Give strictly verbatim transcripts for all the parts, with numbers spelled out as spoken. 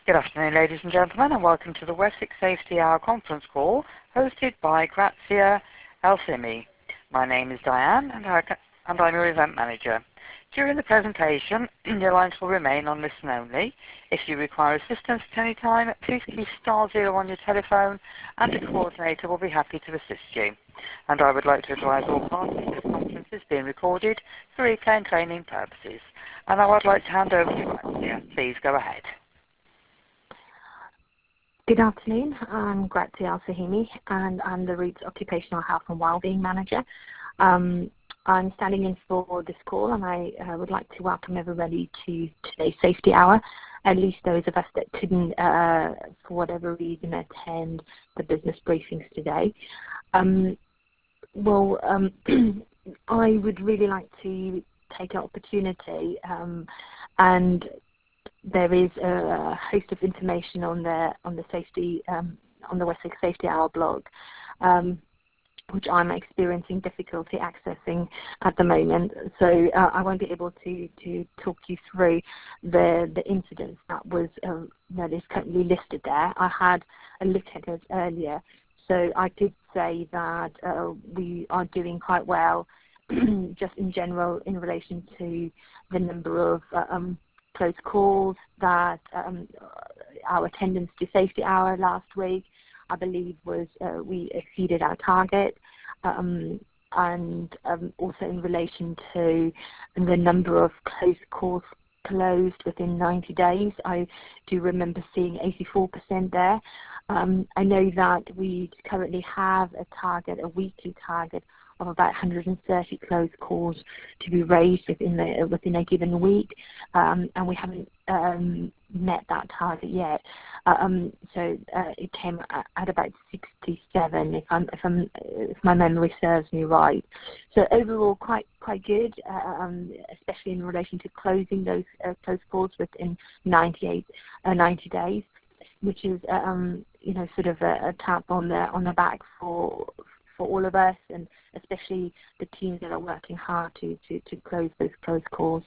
Good afternoon, ladies and gentlemen, and welcome to the Wessex Safety Hour conference call hosted by Grazia Alsimi. My name is Diane, and, I, and I'm your event manager. During the presentation, your lines will remain on listen only. If you require assistance at any time, please key star zero on your telephone, and a coordinator will be happy to assist you. And I would like to advise all parties this conference is being recorded for replay and training purposes. And I would like to hand over to Grazia. Please go ahead. Good afternoon, I'm Grazia Al-Fahimi, and I'm the Roots Occupational Health and Wellbeing Manager. Um, I'm standing in for this call, and I uh, would like to welcome everybody to today's Safety Hour, at least those of us that couldn't, uh, for whatever reason, attend the business briefings today. Um, well, um, I would really like to take an opportunity um, and there is a host of information on the on the safety um, on the Wessex Safety Hour blog, um, which I'm experiencing difficulty accessing at the moment. So uh, I won't be able to to talk you through the the incidents that was um, that is currently listed there. I had a look at it earlier, so I could say that uh, we are doing quite well, just in general in relation to the number of uh, um, close calls, that um, our attendance to Safety Hour last week, I believe, was uh, we exceeded our target, um, and um, also in relation to the number of close calls closed within ninety days, I do remember seeing eighty-four percent there. Um, I know that we currently have a target, a weekly target of about one hundred thirty close calls to be raised within the, within a given week, um, and we haven't um, met that target yet. Um, so uh, it came at, at about sixty-seven, if I'm, if I'm, if my memory serves me right. So overall, quite quite good, um, especially in relation to closing those uh, close calls within ninety-eight, uh, ninety days, which is um, you know, sort of a, a tap on the on the back for. for all of us, and especially the teams that are working hard to, to, to close those close calls.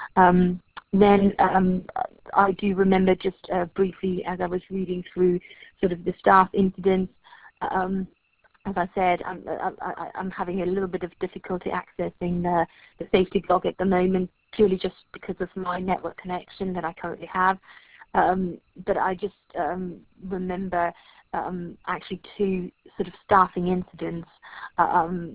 Um, then um, I do remember just uh, briefly as I was reading through sort of the staff incidents, um, as I said, I'm, I, I'm having a little bit of difficulty accessing the, the safety blog at the moment, purely just because of my network connection that I currently have. Um, but I just um, remember Um, actually two sort of staffing incidents, um,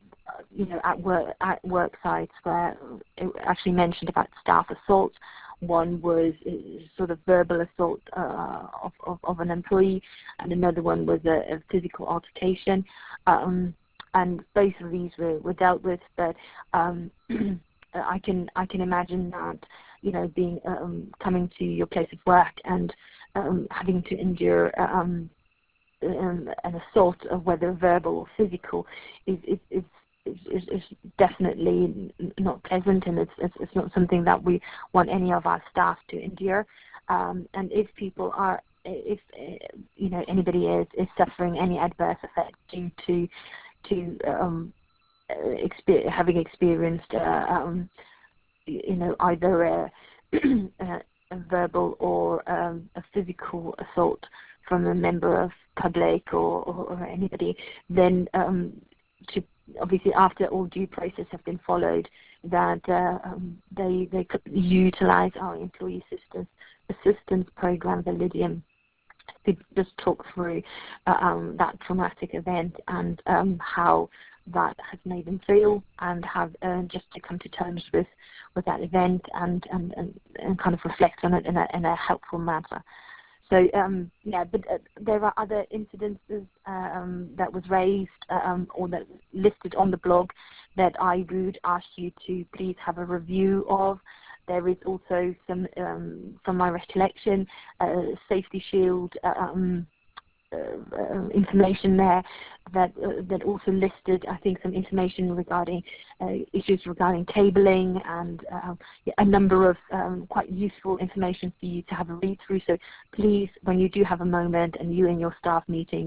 you know, at work at work sites where it actually mentioned about staff assault. One was sort of verbal assault uh, of, of, of an employee, and another one was a, a physical altercation. Um, and both of these were, were dealt with, but um, I can I can imagine that, you know, being um, coming to your place of work and um, having to endure um, Um, an assault, of whether verbal or physical, is is, is, is, is definitely not pleasant, and it's, it's it's not something that we want any of our staff to endure. Um, and if people are, if you know anybody is is suffering any adverse effect due to to um, exper having experienced uh, um, you know either a, a, a verbal or um, a physical assault from a member of public or, or, or anybody, then um, to obviously after all due process have been followed, that uh, um, they they could utilise our employee assistance assistance program, Validium, to just talk through uh, um, that traumatic event and um, how that has made them feel, and have uh, just to come to terms with with that event and and, and, and kind of reflect on it in a, in a helpful manner. So um, yeah, but uh, there are other incidences um, that was raised um, or that listed on the blog that I would ask you to please have a review of. There is also some, um, from my recollection, uh, Safety Shield um, uh, uh, information there that uh, that also listed, I think, some information regarding uh, issues regarding cabling and uh, a number of um, quite useful information for you to have a read through. So please, when you do have a moment and you and your staff meetings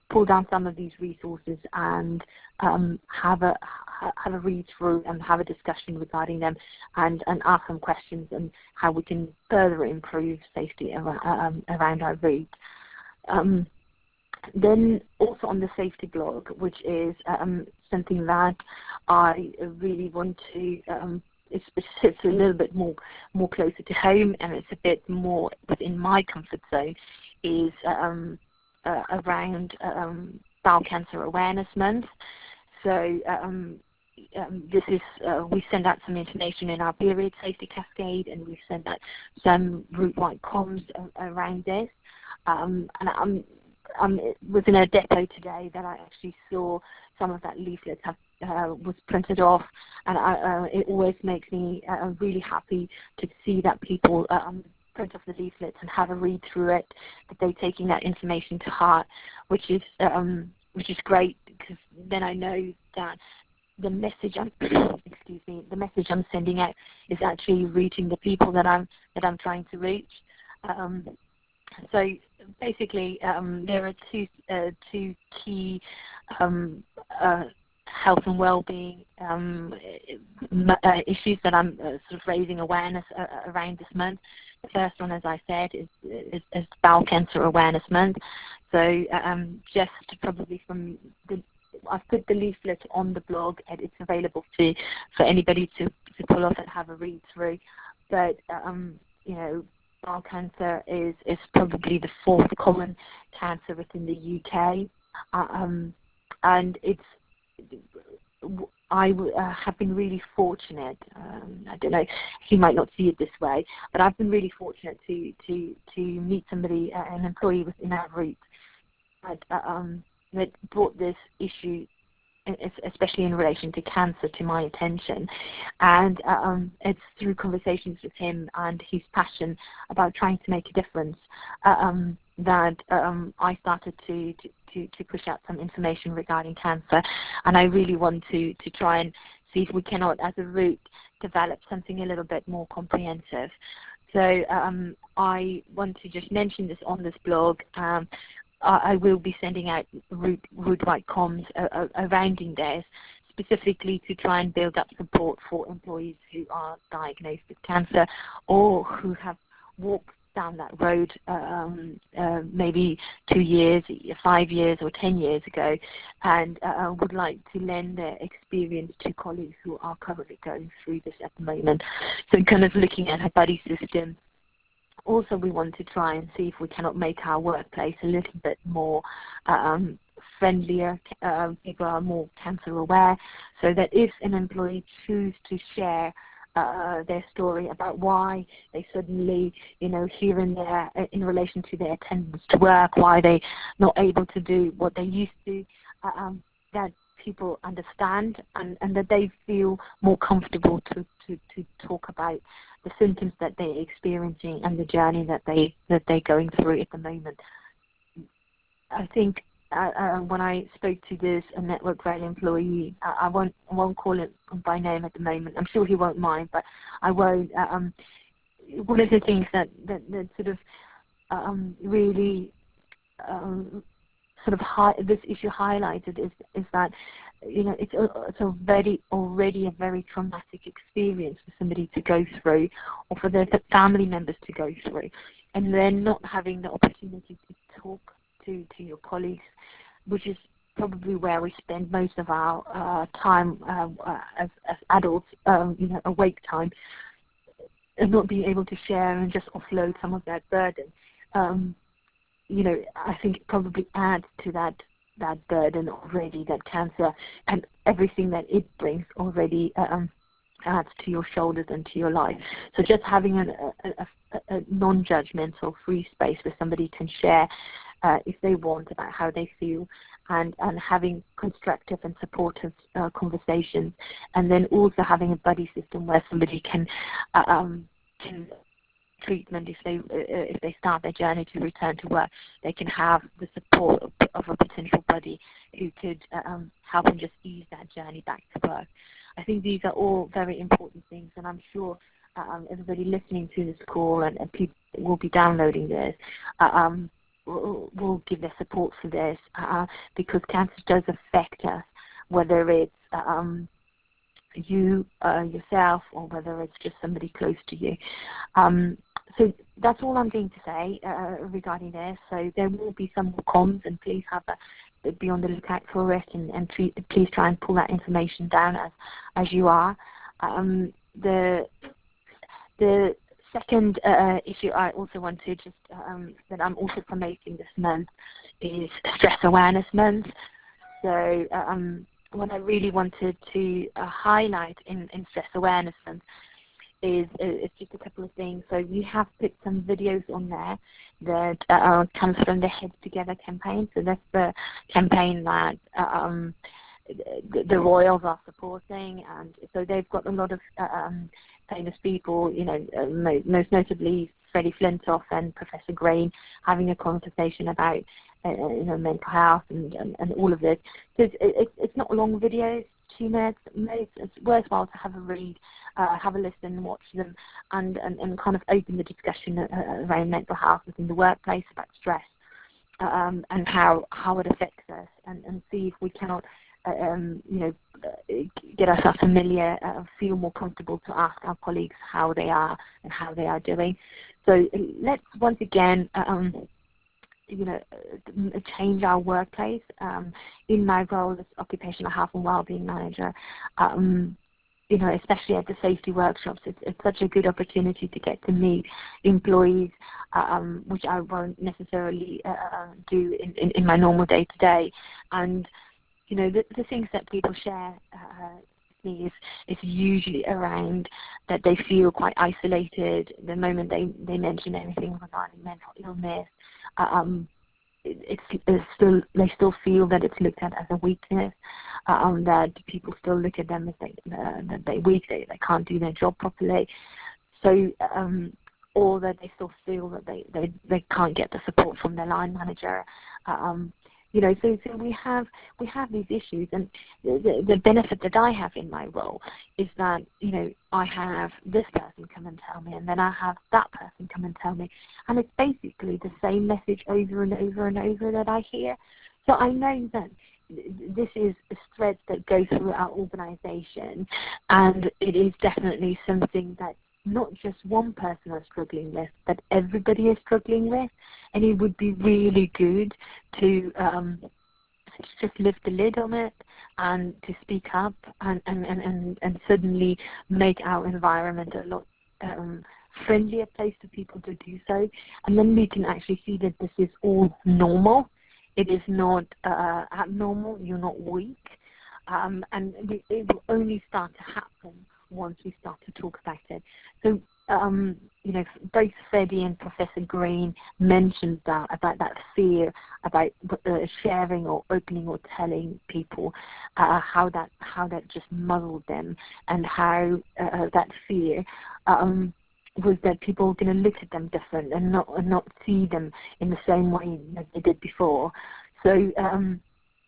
pull down some of these resources and um, have a have a read through and have a discussion regarding them, and, and ask some questions on how we can further improve safety around, um, around our routes. Um, then also on the safety blog, which is um, something that I really want to, um, it's, it's a little bit more more closer to home, and it's a bit more within my comfort zone, is um, uh, around um, bowel cancer awareness month. So um, um, this is uh, we send out some information in our period safety cascade, and we send out some route-wide comms around this. Um, and I'm Um, it was in a depot today that I actually saw some of that leaflet have, uh, was printed off, and I, uh, it always makes me uh, really happy to see that people um, print off the leaflets and have a read through it, that they're taking that information to heart, which is um, which is great, because then I know that the message I'm excuse me the message I'm sending out is actually reaching the people that I'm that I'm trying to reach. Um, So basically, um, there are two uh, two key um, uh, health and well-being um, uh, issues that I'm uh, sort of raising awareness uh, around this month. The first one, as I said, is, is, is Bowel Cancer Awareness Month. So um, just probably from the I've put the leaflet on the blog, and it's available to for anybody to, to pull off and have a read through. But um, you know. Bowel cancer is, is probably the fourth common cancer within the U K, uh, um, and it's I uh, have been really fortunate. Um, I don't know, you might not see it this way, but I've been really fortunate to to to meet somebody, uh, an employee within our group, that uh, um, that brought this issue, especially in relation to cancer, to my attention. And um, it's through conversations with him and his passion about trying to make a difference uh, um, that um, I started to, to, to push out some information regarding cancer. And I really want to, to try and see if we cannot, as a route, develop something a little bit more comprehensive. So um, I want to just mention this on this blog. Um, I will be sending out route, route-wide comms uh, around this, specifically to try and build up support for employees who are diagnosed with cancer or who have walked down that road um, uh, maybe two years, five years or ten years ago, and uh, would like to lend their experience to colleagues who are currently going through this at the moment. So kind of looking at a buddy system. Also, we want to try and see if we cannot make our workplace a little bit more um, friendlier. Uh, people are more cancer aware, so that if an employee chooses to share uh, their story about why they suddenly, you know, here and there in relation to their attendance to work, why they're not able to do what they used to, uh, um, that people understand and, and that they feel more comfortable to, to, to talk about the symptoms that they're experiencing and the journey that they that they're going through at the moment. I think uh, uh, when I spoke to this a Network Rail employee, uh, I won't I won't call it by name at the moment. I'm sure he won't mind, but I won't. Uh, um, one of the things that that, that sort of um, really um, sort of high, this issue highlighted is is that, you know, it's a, it's a very already a very traumatic experience for somebody to go through, or for their family members to go through, and then not having the opportunity to talk to to your colleagues, which is probably where we spend most of our uh, time uh, uh, as, as adults, um, you know, awake time, and not being able to share and just offload some of that burden. Um, you know, I think it probably adds to that that burden already, that cancer and everything that it brings already um, adds to your shoulders and to your life. So just having an, a, a, a non-judgmental, free space where somebody can share uh, if they want about how they feel, and, and having constructive and supportive uh, conversations, and then also having a buddy system where somebody can uh, um, can treatment if they uh, if they start their journey to return to work, they can have the support of, of a potential buddy who could um, help them just ease that journey back to work. I think these are all very important things, and I'm sure um, everybody listening to this call and, and people will be downloading this. Uh, um, will, will give their support for this uh, because cancer does affect us, whether it's um, you uh, yourself or whether it's just somebody close to you. Um, so that's all I'm going to say uh, regarding this. So there will be some more comms, and please have a, be on the lookout for it, and, and treat, please try and pull that information down as as you are. Um, the the second uh, issue I also want to just um, that I'm also promoting this month is Stress Awareness Month. So um, what I really wanted to uh, highlight in, in Stress Awareness Month is, is just a couple of things. So we have put some videos on there that uh, comes from the Heads Together campaign. So that's the campaign that um, the, the Royals are supporting, and so they've got a lot of um, famous people, you know, uh, most notably Freddie Flintoff and Professor Green having a conversation about uh, you know, mental health and, and, and all of this. So it's, it, it's not long videos, two minutes. It's worthwhile to have a read, uh, have a listen, watch them, and, and, and kind of open the discussion uh, around mental health within the workplace, about stress, um, and how, how it affects us, and, and see if we cannot Um, you know, get ourselves familiar, uh, feel more comfortable to ask our colleagues how they are and how they are doing. So let's once again, um, you know, change our workplace. Um, in my role as occupational health and wellbeing manager, um, you know, especially at the safety workshops, it's, it's such a good opportunity to get to meet employees, um, which I won't necessarily uh, do in, in, in my normal day-to-day. And you know, the, the things that people share uh, with me is, is usually around that they feel quite isolated the moment they, they mention anything regarding mental illness. Um, it, it's, it's still they still feel that it's looked at as a weakness, um, that people still look at them as they, uh, that they're weak, they, they can't do their job properly. So, um, or that they still feel that they, they, they can't get the support from their line manager. Um, You know, so, so we have we have these issues, and the, the benefit that I have in my role is that, you know, I have this person come and tell me, and then I have that person come and tell me, and it's basically the same message over and over and over that I hear. So I know that this is a thread that goes through our organisation, and it is definitely something that not just one person is struggling with, but everybody is struggling with, and it would be really good to um, just lift the lid on it and to speak up and, and, and, and, and suddenly make our environment a lot um, friendlier place for people to do so. And then we can actually see that this is all normal. It is not uh, abnormal. You're not weak. Um, and it will only start to happen once we start to talk about it. So, um, you know, both Freddie and Professor Green mentioned that, about that fear, about uh, sharing or opening or telling people uh, how that how that just muzzled them, and how uh, that fear um, was that people were going to look at them different and not and not see them in the same way that they did before. So. Um,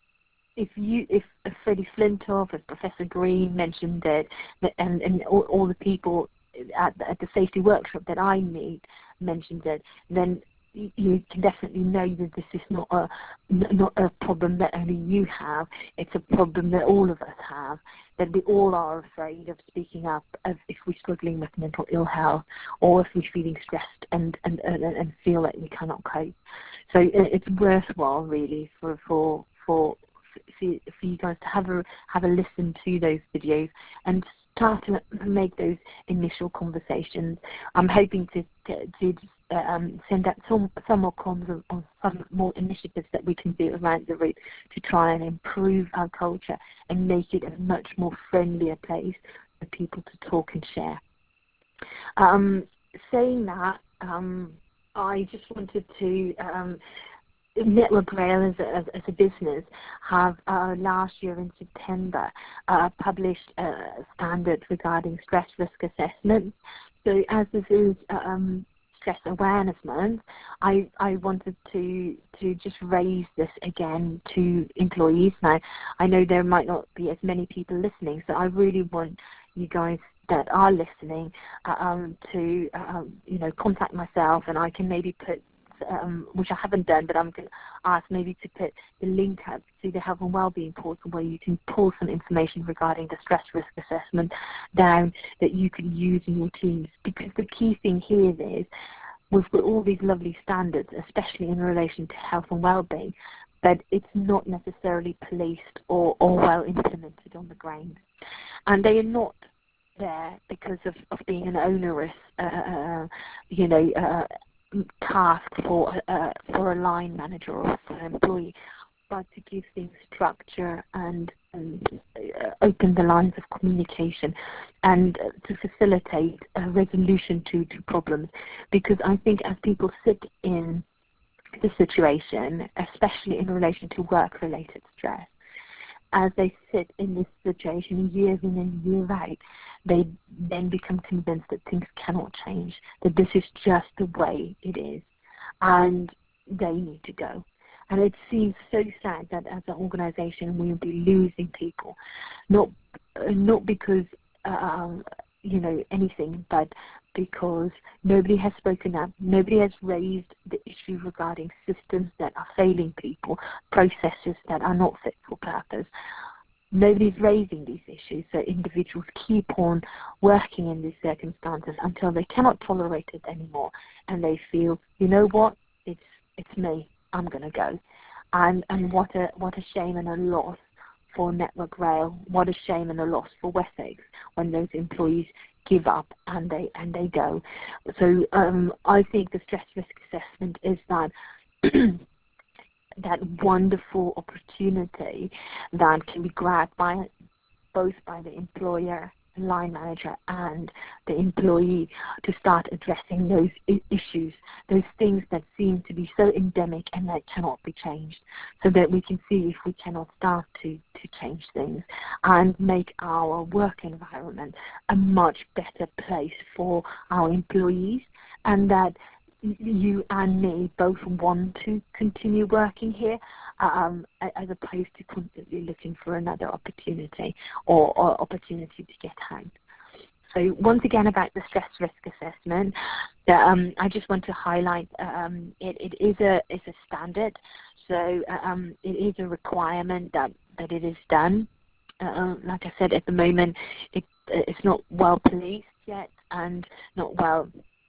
If you, if Freddie Flintoff, if Professor Green mentioned it, and, and all, all the people at the, at the safety workshop that I meet mentioned it, then you can definitely know that this is not a not a problem that only you have. It's a problem that all of us have. That we all are afraid of speaking up if we're struggling with mental ill health, or if we're feeling stressed and and, and, and feel like we cannot cope. So it's worthwhile, really, for for for. for you guys to have a have a listen to those videos and start to make those initial conversations. I'm hoping to to, to um, send out some some more comms on, on some more initiatives that we can do around the route to try and improve our culture and make it a much more friendlier place for people to talk and share. Um, saying that, um, I just wanted to. Um, Network Rail as a, as a business have uh, last year in September uh, published uh, standards regarding stress risk assessment. So as this is um, Stress Awareness Month, I, I wanted to to just raise this again to employees. Now, I know there might not be as many people listening, so I really want you guys that are listening uh, um, to um, you know, contact myself, and I can maybe put um, which I haven't done, but I'm going to ask maybe to put the link up to the health and wellbeing portal where you can pull some information regarding the stress risk assessment down that you can use in your teams. Because the key thing here is we've got all these lovely standards, especially in relation to health and well-being, but it's not necessarily placed or, or well implemented on the ground. And they are not there because of, of being an onerous, uh, you know, uh, task for, uh, for a line manager or for an employee, but to give things structure and, and uh, open the lines of communication and uh, to facilitate a resolution to, to problems. Because I think as people sit in the situation, especially in relation to work-related stress, as they sit in this situation year in and year out, they then become convinced that things cannot change, that this is just the way it is, and they need to go. And it seems so sad that as an organization we will be losing people, not uh, not because um, you know anything, but because nobody has spoken up, nobody has raised the issue regarding systems that are failing people, processes that are not fit for purpose. Nobody's raising these issues, so individuals keep on working in these circumstances until they cannot tolerate it anymore, and they feel, you know what, it's it's me, I'm going to go. And and what a what a shame and a loss for Network Rail. What a shame and a loss for Wessex when those employees give up and they and they go. So um, I think the stress risk assessment is that that wonderful opportunity that can be grabbed by both by the employer, line manager, and the employee to start addressing those I- issues, those things that seem to be so endemic and that cannot be changed, so that we can see if we cannot start to, to change things and make our work environment a much better place for our employees, and that you and me both want to continue working here, um, as opposed to constantly looking for another opportunity or, or opportunity to get out. So once again about the stress risk assessment, the, um, I just want to highlight um, it, it is a it's a standard, so um, it is a requirement that, that it is done. Uh, like I said, at the moment it, it's not well policed yet and not well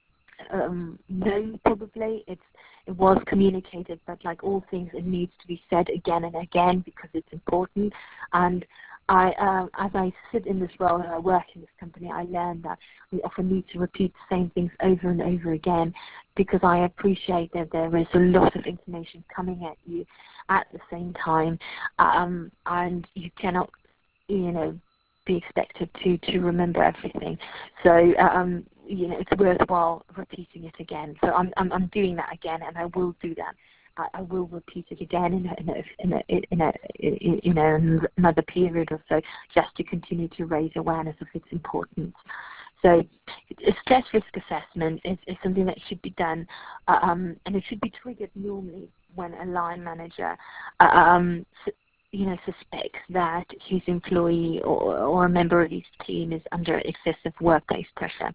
Um, known probably. It's, it was communicated, but like all things, it needs to be said again and again because it's important. And I, uh, as I sit in this role and I work in this company, I learned that we often need to repeat the same things over and over again, because I appreciate that there is a lot of information coming at you at the same time, um, and you cannot, you know, be expected to, to remember everything. So, um, you know, it's worthwhile repeating it again. So I'm, I'm, I'm doing that again, and I will do that. I, I will repeat it again in a, in a, in a, in a, in, you know, another period or so, just to continue to raise awareness of its importance. So a stress risk assessment is, is something that should be done, uh, um, and it should be triggered normally when a line manager uh, um, you know, suspects that his employee or, or a member of his team is under excessive workplace pressure.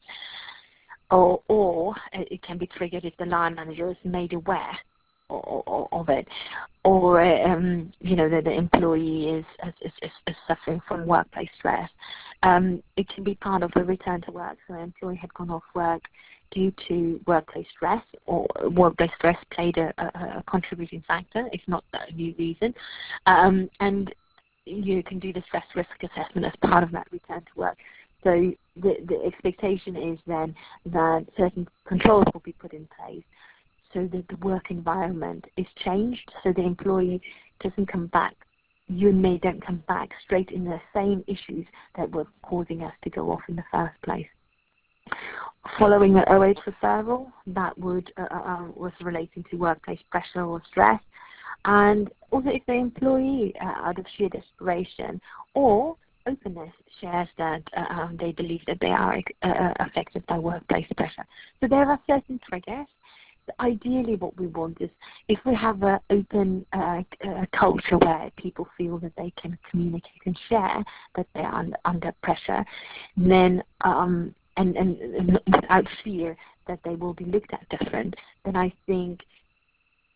Or, or it can be triggered if the line manager is made aware or, or, of it, or um, you know, that the employee is, is, is, is suffering from workplace stress. Um, it can be part of a return to work, so an employee had gone off work due to workplace stress, or workplace stress played a, a, a contributing factor, if not the only reason. Um, and you can do the stress risk assessment as part of that return to work. So the, the expectation is then that certain controls will be put in place so that the work environment is changed, so the employee doesn't come back, you and me don't come back straight in the same issues that were causing us to go off in the first place. Following the O H referral, that would uh, uh, was relating to workplace pressure or stress, and also if the employee, uh, out of sheer desperation or openness, shares that uh, um, they believe that they are uh, affected by workplace pressure. So there are certain triggers. Ideally, what we want is if we have an open uh, uh, culture where people feel that they can communicate and share that they are under, under pressure, then um, and, and, and without fear that they will be looked at different, then I think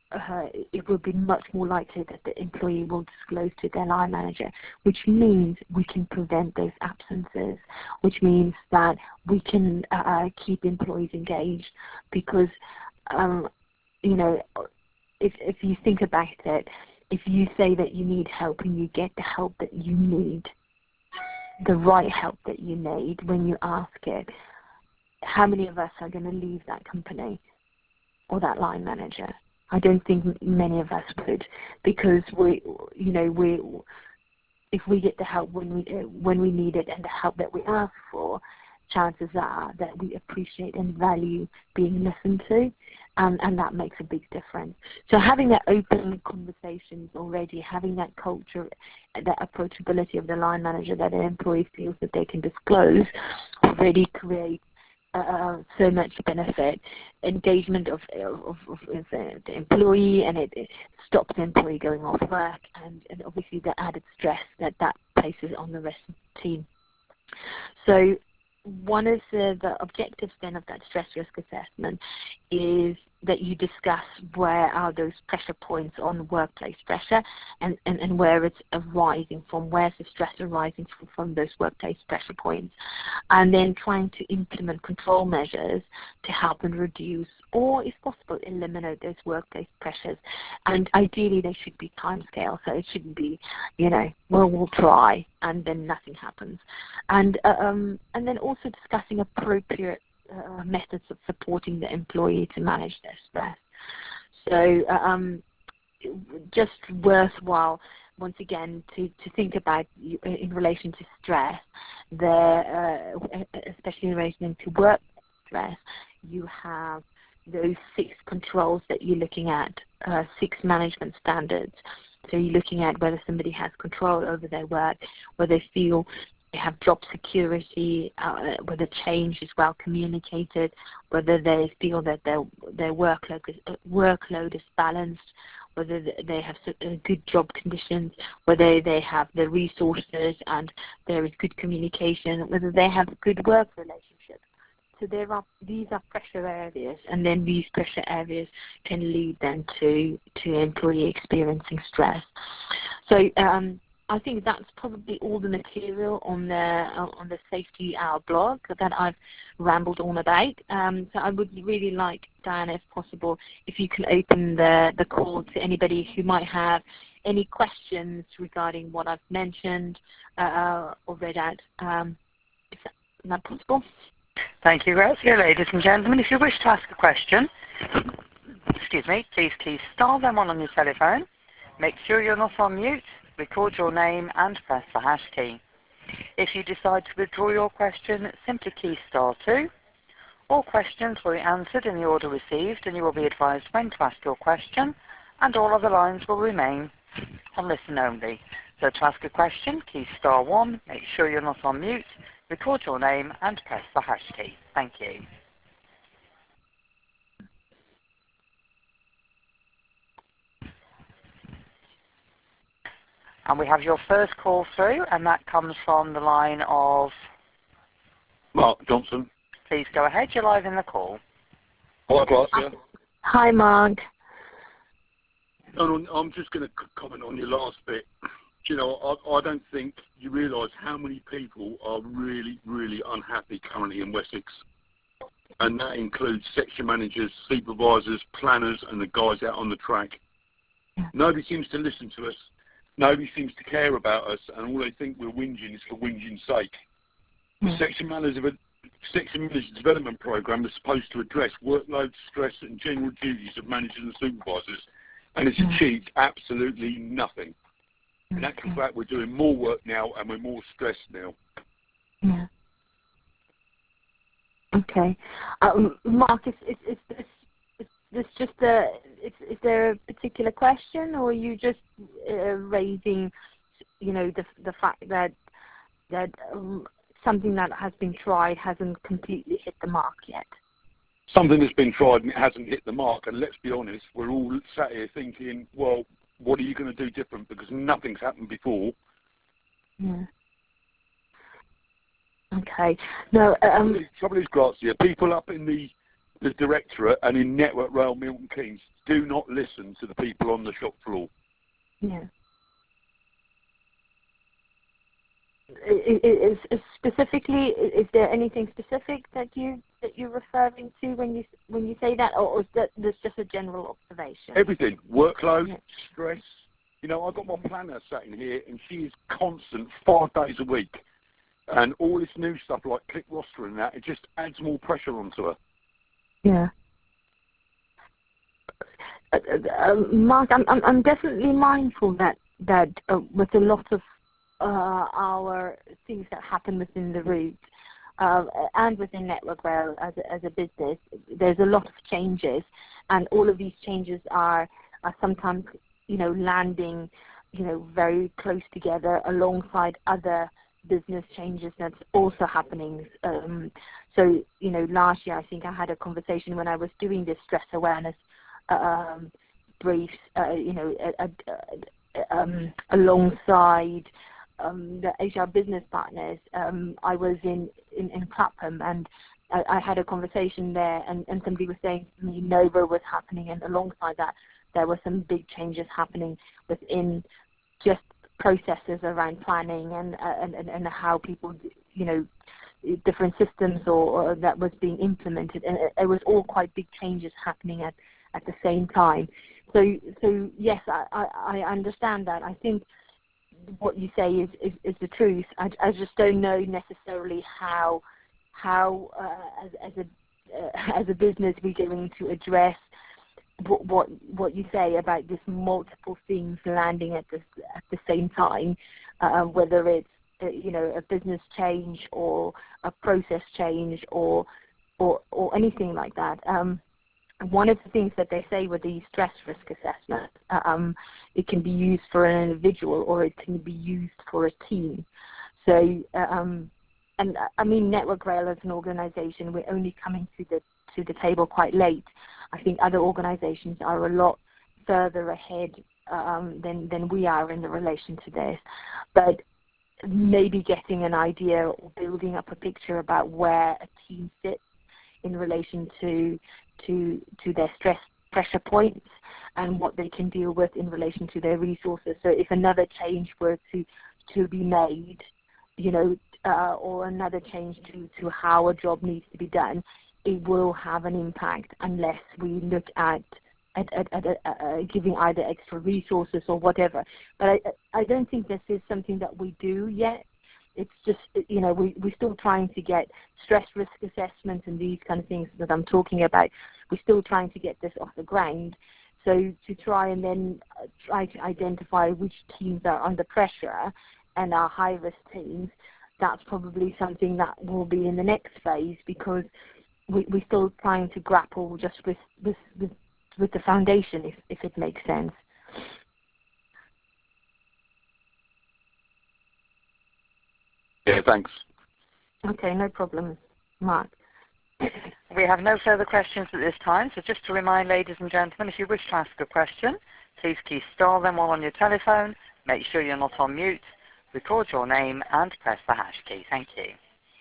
uh, it will be much more likely that the employee will disclose to their line manager, which means we can prevent those absences, which means that we can uh, keep employees engaged because, um, you know, if, if you think about it, if you say that you need help and you get the help that you need, the right help that you need when you ask it, how many of us are going to leave that company or that line manager? I don't think many of us would, because we, you know, we, if we get the help when we when we need it and the help that we ask for, chances are that we appreciate and value being listened to, and, and that makes a big difference. So having that open conversations already, having that culture, that approachability of the line manager that an employee feels that they can disclose, already creates uh, so much benefit, engagement of, of, of, of the employee, and it, it stops the employee going off work, and, and obviously the added stress that that places on the rest of the team. So one of the, the objectives then of that stress risk assessment is that you discuss where are those pressure points on workplace pressure, and, and, and where it's arising from, where's the stress arising from, from those workplace pressure points, and then trying to implement control measures to help and reduce, or if possible eliminate those workplace pressures. And ideally they should be timescale, so it shouldn't be, you know, well, we'll try and then nothing happens. And uh, um, and then also discussing appropriate uh, methods of supporting the employee to manage their stress. So uh, um, just worthwhile, once again, to, to think about in relation to stress, there, uh, especially in relation to work stress, you have those six controls that you're looking at, uh, six management standards. So you're looking at whether somebody has control over their work, whether they feel they have job security, uh, whether change is well communicated, whether they feel that their their workload is, uh, workload is balanced, whether they have good job conditions, whether they have the resources and there is good communication, whether they have good work relationships. So there are these are pressure areas, and then these pressure areas can lead then to to employee experiencing stress. So um, I think that's probably all the material on the uh, on the Safety Hour blog that I've rambled on about. Um, so I would really like, Diana, if possible, if you can open the the call to anybody who might have any questions regarding what I've mentioned uh, or read out. Um, is that, is that possible? Thank you, Grazia. Ladies and gentlemen, if you wish to ask a question, excuse me, please key star then one on your telephone. Make sure you're not on mute. Record your name and press the hash key. If you decide to withdraw your question, simply key star two. All questions will be answered in the order received, and you will be advised when to ask your question, and all other lines will remain on listen only. So to ask a question, key star one. Make sure you're not on mute. Record your name and press the hash key. Thank you. And we have your first call through, and that comes from the line of Mark Johnson. Please go ahead. You're live in the call. Hi, Grazia. Hi, Mark. I'm just going to comment on your last bit. You know, I, I don't think you realise how many people are really, really unhappy currently in Wessex. And that includes section managers, supervisors, planners, and the guys out on the track. Nobody seems to listen to us. Nobody seems to care about us, and all they think we're whinging is for whinging's sake. The section managers, section managers development programme is supposed to address workload, stress, and general duties of managers and supervisors, and it's achieved absolutely nothing. In actual fact, we're doing more work now, and we're more stressed now. Yeah. Okay. Um, Mark, is, is, is this is this just a? Is, is there a particular question, or are you just uh, raising, you know, the the fact that that um, something that has been tried hasn't completely hit the mark yet? Something that's been tried and it hasn't hit the mark, and let's be honest, we're all sat here thinking, well, what are you going to do different? Because nothing's happened before. Yeah. Okay. No. Um, Trouble is, Grazia, people up in the, the directorate and in Network Rail Milton Keynes do not listen to the people on the shop floor. Yeah. Is, is specifically, is there anything specific that you that you're referring to when you when you say that, or is that that's just a general observation? Everything, workload, yeah. stress. You know, I've got my planner sat in here, and she is constant, five days a week, and all this new stuff like click roster and that, it just adds more pressure onto her. Yeah. Uh, uh, Mark, I'm, I'm I'm definitely mindful that that uh, with a lot of uh, our things that happen within the route uh, and within Network Rail as a, as a business, there's a lot of changes, and all of these changes are are sometimes, you know, landing, you know, very close together alongside other business changes that's also happening. Um, so, you know, last year I think I had a conversation when I was doing this stress awareness um, briefs, uh, you know, uh, uh, um, alongside um, the H R business partners. Um, I was in, in, in Clapham, and I, I had a conversation there, and, and somebody was saying to me, Nova was happening, and alongside that, there were some big changes happening within just processes around planning and uh, and, and, and how people, you know, different systems or, or that was being implemented, and it, it was all quite big changes happening at, at the same time. So, so yes, I, I, I understand that. I think what you say is, is, is the truth. I, I just don't know necessarily how how uh, as, as a uh, as a business we're going to address what what, what you say about this multiple things landing at the at the same time, uh, whether it's uh, you know, a business change or a process change or or or anything like that. Um, One of the things that they say with the stress risk assessment, um, it can be used for an individual or it can be used for a team. So, um, and I mean, Network Rail as an organisation, we're only coming to the to the table quite late. I think other organisations are a lot further ahead um, than than we are in the relation to this. But maybe getting an idea or building up a picture about where a team sits in relation to to to their stress pressure points and what they can deal with in relation to their resources. So if another change were to to be made, you know, uh, or another change to, to how a job needs to be done, it will have an impact unless we look at at, at, at, at uh, giving either extra resources or whatever. But I I don't think this is something that we do yet. It's just, you know, we, we're still trying to get stress risk assessments and these kind of things that I'm talking about. We're still trying to get this off the ground. So to try and then try to identify which teams are under pressure and are high-risk teams, that's probably something that will be in the next phase, because we, we're still trying to grapple just with, with, with, with the foundation, if, if it makes sense. Yeah, thanks. Okay, no problem, Mark. We have no further questions at this time, so just to remind ladies and gentlemen, if you wish to ask a question, please key star then one on your telephone, make sure you're not on mute, record your name and press the hash key. Thank you.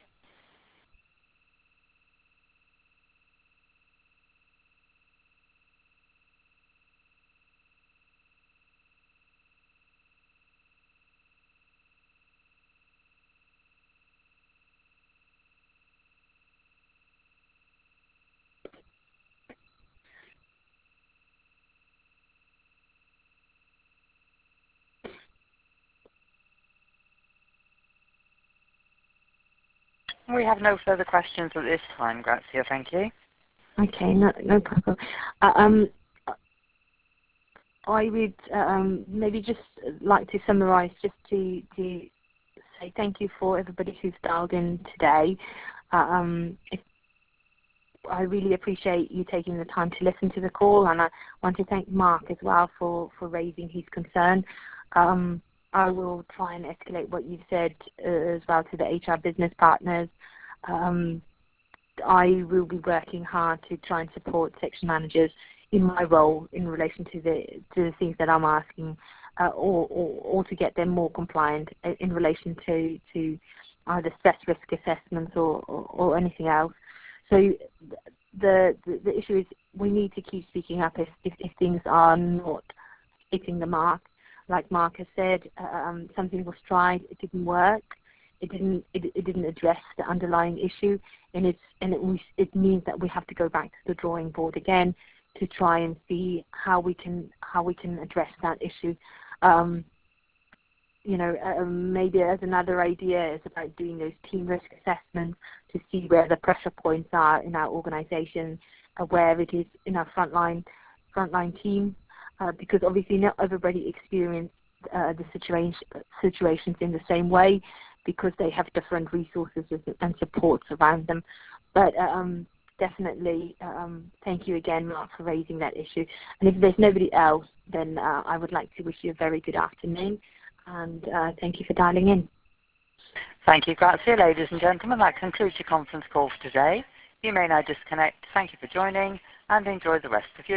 We have no further questions at this time, Grazia. Thank you. Okay, no, no problem. Uh, um, I would um, maybe just like to summarise, just to, to say thank you for everybody who's dialed in today. Uh, um, if, I really appreciate you taking the time to listen to the call, and I want to thank Mark as well for, for raising his concern. Um, I will try and escalate what you've said uh, as well to the H R business partners. Um, I will be working hard to try and support section managers in my role in relation to the to the things that I'm asking, uh, or, or or to get them more compliant in relation to to either stress risk assessments or, or, or anything else. So the, the, the issue is we need to keep speaking up if, if, if things are not hitting the mark. Like Mark has said, um, something was tried, it didn't work, it didn't it, it didn't address the underlying issue, and it's and it, we, it means that we have to go back to the drawing board again to try and see how we can how we can address that issue. Um, you know, uh, maybe as another idea is about doing those team risk assessments to see where the pressure points are in our organisation, uh, where it is in our frontline frontline team, uh, because obviously not everybody experiences uh, the situation situations in the same way because they have different resources and supports around them. But um, definitely, um, thank you again, Mark, for raising that issue. And if there's nobody else, then uh, I would like to wish you a very good afternoon. And uh, thank you for dialing in. Thank you, Grazia. Ladies and gentlemen, that concludes your conference call for today. You may now disconnect. Thank you for joining, and enjoy the rest of your